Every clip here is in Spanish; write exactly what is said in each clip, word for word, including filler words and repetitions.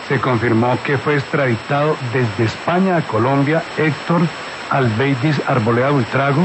se confirmó que fue extraditado desde España a Colombia Héctor Albeidis Arboleda Buitrago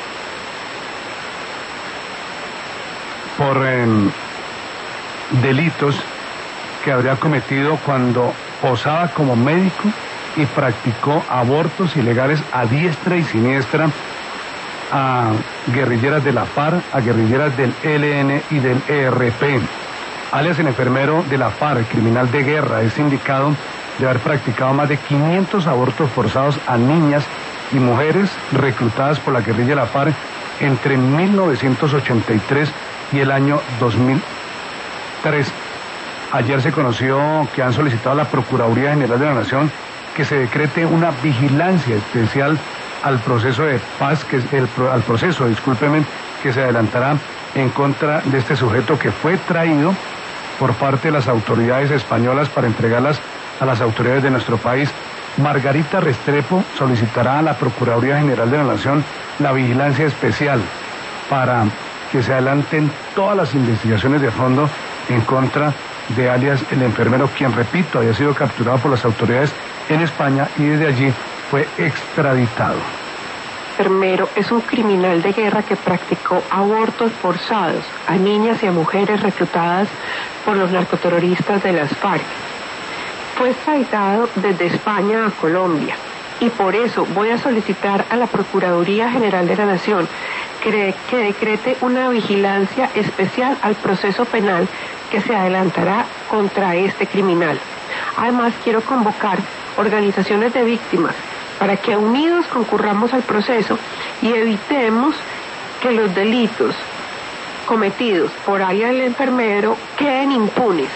por eh, delitos que habría cometido cuando posaba como médico y practicó abortos ilegales a diestra y siniestra a guerrilleras de la FARC, a guerrilleras del E L N y del E R P. Alias el enfermero de la FARC, criminal de guerra, es indicado de haber practicado más de quinientos abortos forzados a niñas y mujeres reclutadas por la guerrilla de la FARC entre mil novecientos ochenta y tres y el año dos mil tres. Ayer se conoció que han solicitado a la Procuraduría General de la Nación que se decrete una vigilancia especial al proceso de paz, que es el, al proceso, discúlpenme, que se adelantará en contra de este sujeto que fue traído por parte de las autoridades españolas para entregarlas a las autoridades de nuestro país. Margarita Restrepo solicitará a la Procuraduría General de la Nación la vigilancia especial para que se adelanten todas las investigaciones de fondo en contra de alias el enfermero, quien, repito, había sido capturado por las autoridades en España y desde allí fue extraditado. El enfermero es un criminal de guerra que practicó abortos forzados a niñas y a mujeres reclutadas por los narcoterroristas de las FARC. Fue extraditado desde España a Colombia y por eso voy a solicitar a la Procuraduría General de la Nación que, que decrete una vigilancia especial al proceso penal que se adelantará contra este criminal. Además, quiero convocar organizaciones de víctimas para que unidos concurramos al proceso y evitemos que los delitos cometidos por alias el enfermero queden impunes.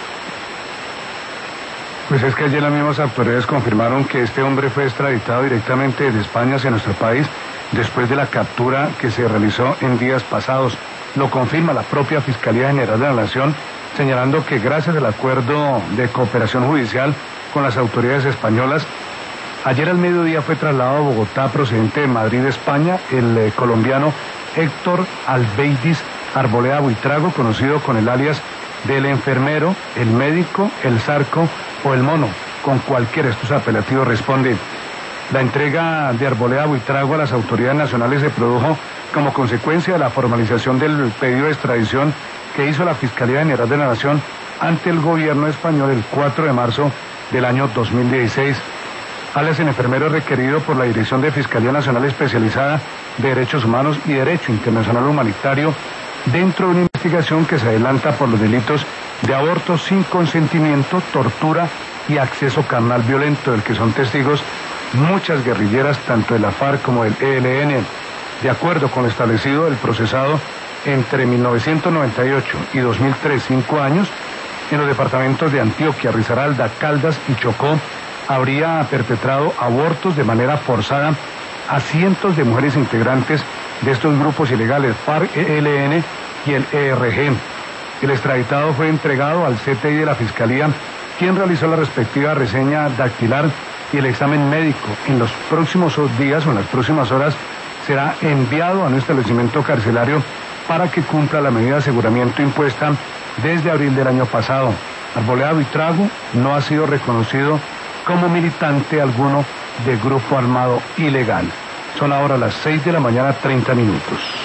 Pues es que ayer las mismas autoridades confirmaron que este hombre fue extraditado directamente desde España hacia nuestro país después de la captura que se realizó en días pasados. Lo confirma la propia Fiscalía General de la Nación, señalando que gracias al acuerdo de cooperación judicial con las autoridades españolas, ayer al mediodía fue trasladado a Bogotá procedente de Madrid, España, el eh, colombiano Héctor Albeidis Arboleda Buitrago, conocido con el alias del enfermero, el médico, el zarco o el mono. Con cualquiera de estos apelativos responde. La entrega de Arboleda Buitrago a las autoridades nacionales se produjo como consecuencia de la formalización del pedido de extradición que hizo la Fiscalía General de la Nación ante el gobierno español el cuatro de marzo del año dos mil dieciséis. Alias el enfermero es requerido por la Dirección de Fiscalía Nacional Especializada de Derechos Humanos y Derecho Internacional Humanitario dentro de una investigación que se adelanta por los delitos de aborto sin consentimiento, tortura y acceso carnal violento, del que son testigos muchas guerrilleras tanto de la FARC como del E L N. De acuerdo con lo establecido, el procesado entre mil novecientos noventa y ocho y dos mil tres, cinco años, en los departamentos de Antioquia, Risaralda, Caldas y Chocó, habría perpetrado abortos de manera forzada a cientos de mujeres integrantes de estos grupos ilegales FARC, E L N y el E R G. El extraditado fue entregado al C T I de la Fiscalía, quien realizó la respectiva reseña dactilar y el examen médico. En los próximos días o en las próximas horas será enviado a un establecimiento carcelario para que cumpla la medida de aseguramiento impuesta desde abril del año pasado. Arboleda Buitrago no ha sido reconocido como militante alguno de grupo armado ilegal. Son ahora las seis de la mañana, treinta minutos.